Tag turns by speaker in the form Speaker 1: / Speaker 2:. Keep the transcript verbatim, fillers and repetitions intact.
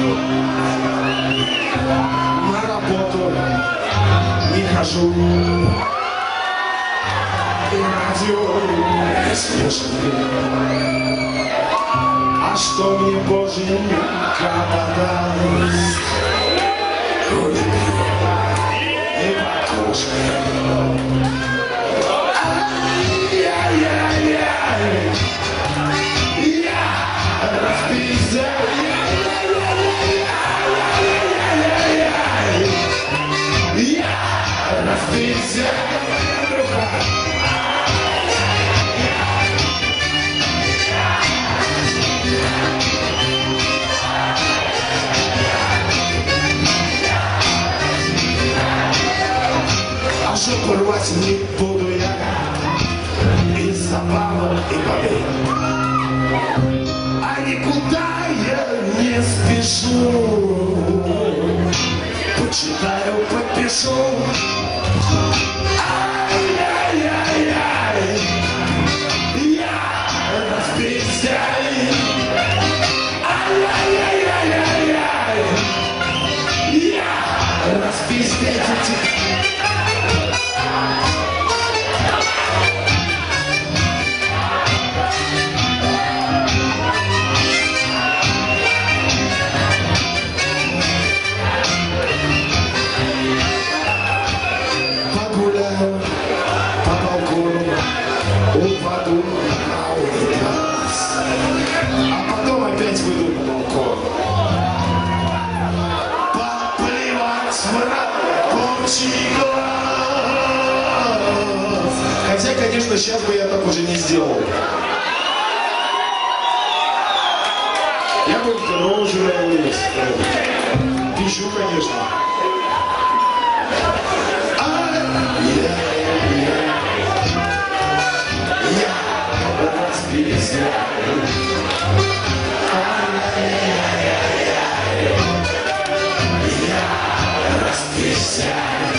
Speaker 1: На работу не хожу, и радио не слушаю. А что мне Боженька подаст? Кроме и покушай. Ай-яй-яй-яй, я распизда. Я распизда. А жопу рвать не буду я из-за бабок и бабей. А никуда я не спешу, почитаю, подпишу. Ай-яй-яй-яй, я распиздяй. Ай-яй-яй-яй-яй, я распиздяй. По балкону упаду на унитаз, а потом опять выйду на балкон. Поплевать в рабочий глаз. Хотя, конечно, сейчас бы я так уже не сделал. Я бы рожу на улице. Пищу, конечно. Yeah.